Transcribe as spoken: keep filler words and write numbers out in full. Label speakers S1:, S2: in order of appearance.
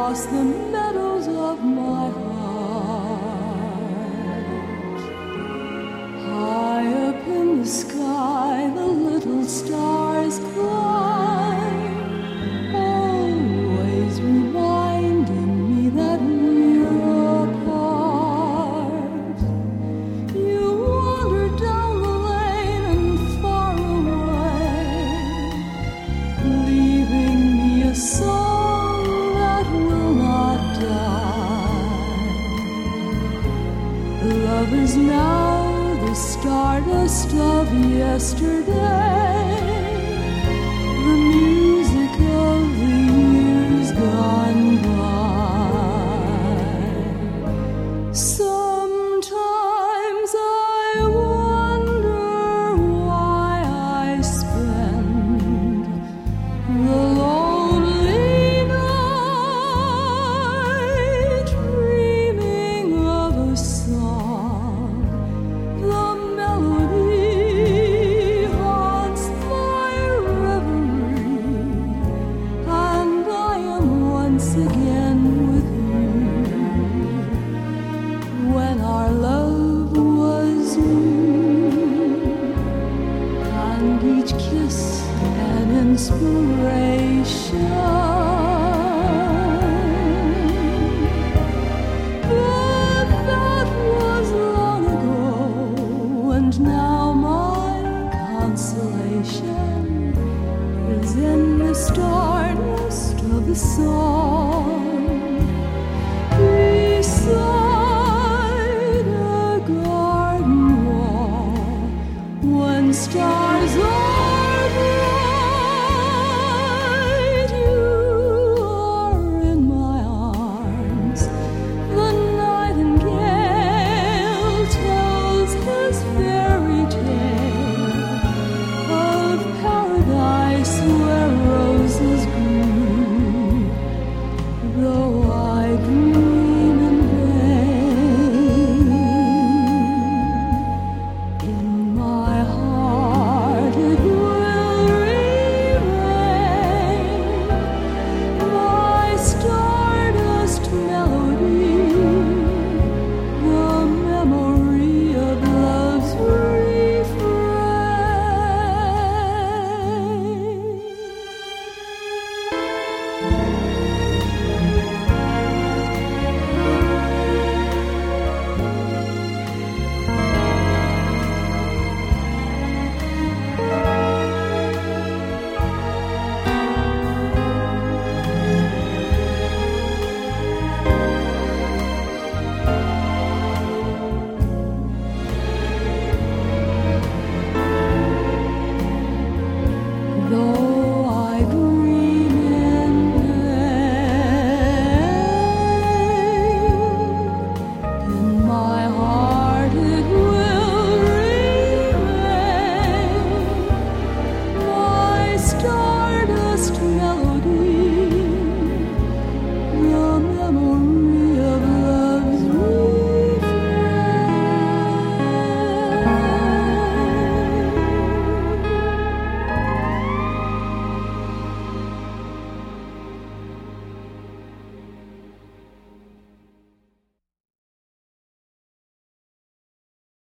S1: across the meadows of my heart. High up in the sky, the little stars climb, always reminding me that we're apart. You wander down the lane and far away, leaving me a song that will not die. Love is now the stardust of yesterday, the music of the